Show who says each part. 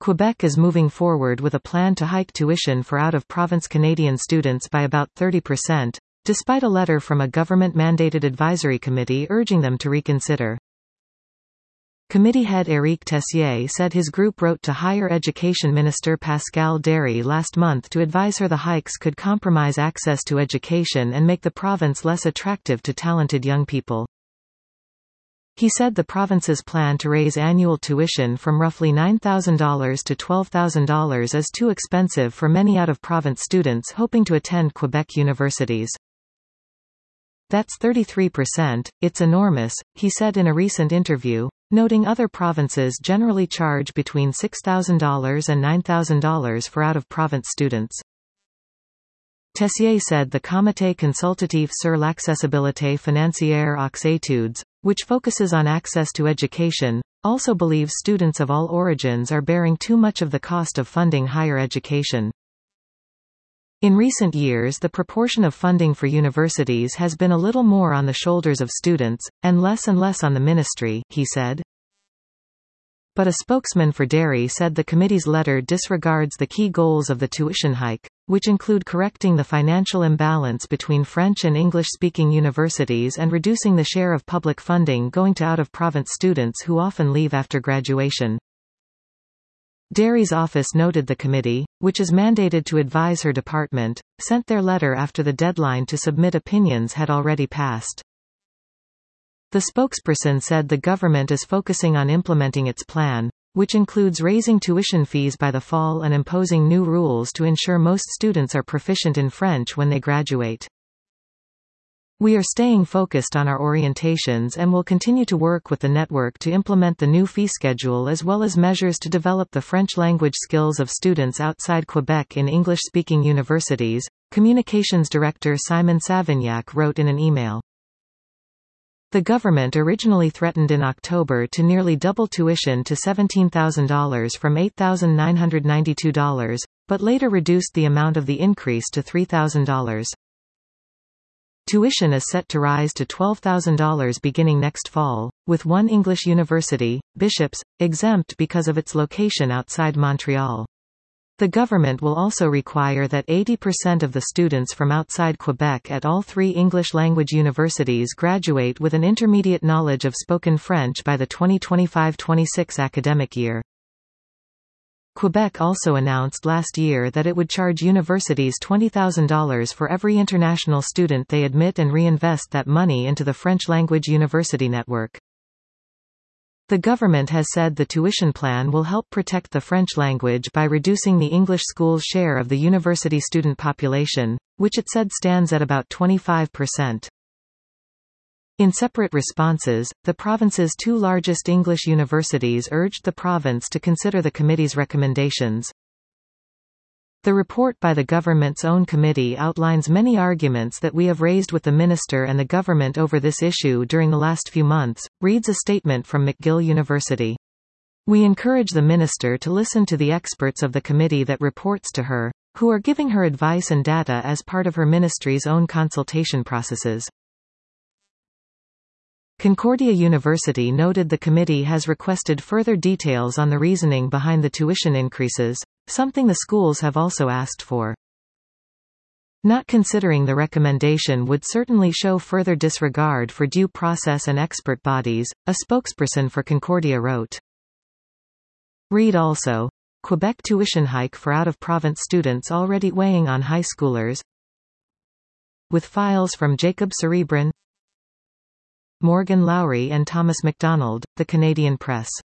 Speaker 1: Quebec is moving forward with a plan to hike tuition for out-of-province Canadian students by about 30%, despite a letter from a government-mandated advisory committee urging them to reconsider. Committee head Éric Tessier said his group wrote to Higher Education Minister Pascal Derry last month to advise her the hikes could compromise access to education and make the province less attractive to talented young people. He said the province's plan to raise annual tuition from roughly $9,000 to $12,000 is too expensive for many out-of-province students hoping to attend Quebec universities. That's 33%, it's enormous, he said in a recent interview, noting other provinces generally charge between $6,000 and $9,000 for out-of-province students. Tessier said the Comité consultatif sur l'accessibilité financière aux études, which focuses on access to education, also believes students of all origins are bearing too much of the cost of funding higher education. In recent years, the proportion of funding for universities has been a little more on the shoulders of students, and less on the ministry, he said. But a spokesman for Derry said the committee's letter disregards the key goals of the tuition hike, which include correcting the financial imbalance between French and English-speaking universities and reducing the share of public funding going to out-of-province students who often leave after graduation. Derry's office noted the committee, which is mandated to advise her department, sent their letter after the deadline to submit opinions had already passed. The spokesperson said the government is focusing on implementing its plan, which includes raising tuition fees by the fall and imposing new rules to ensure most students are proficient in French when they graduate. We are staying focused on our orientations and will continue to work with the network to implement the new fee schedule as well as measures to develop the French language skills of students outside Quebec in English-speaking universities, Communications Director Simon Savignac wrote in an email. The government originally threatened in October to nearly double tuition to $17,000 from $8,992, but later reduced the amount of the increase to $3,000. Tuition is set to rise to $12,000 beginning next fall, with one English university, Bishops, exempt because of its location outside Montreal. The government will also require that 80% of the students from outside Quebec at all three English-language universities graduate with an intermediate knowledge of spoken French by the 2025-26 academic year. Quebec also announced last year that it would charge universities $20,000 for every international student they admit and reinvest that money into the French-language university network. The government has said the tuition plan will help protect the French language by reducing the English schools' share of the university student population, which it said stands at about 25%. In separate responses, the province's two largest English universities urged the province to consider the committee's recommendations. The report by the government's own committee outlines many arguments that we have raised with the minister and the government over this issue during the last few months, reads a statement from McGill University. We encourage the minister to listen to the experts of the committee that reports to her, who are giving her advice and data as part of her ministry's own consultation processes. Concordia University noted the committee has requested further details on the reasoning behind the tuition increases, something the schools have also asked for. Not considering the recommendation would certainly show further disregard for due process and expert bodies, a spokesperson for Concordia wrote. Read also, Quebec tuition hike for out-of-province students already weighing on high schoolers. With files from Jacob Cerebrin, Morgan Lowry and Thomas MacDonald, The Canadian Press.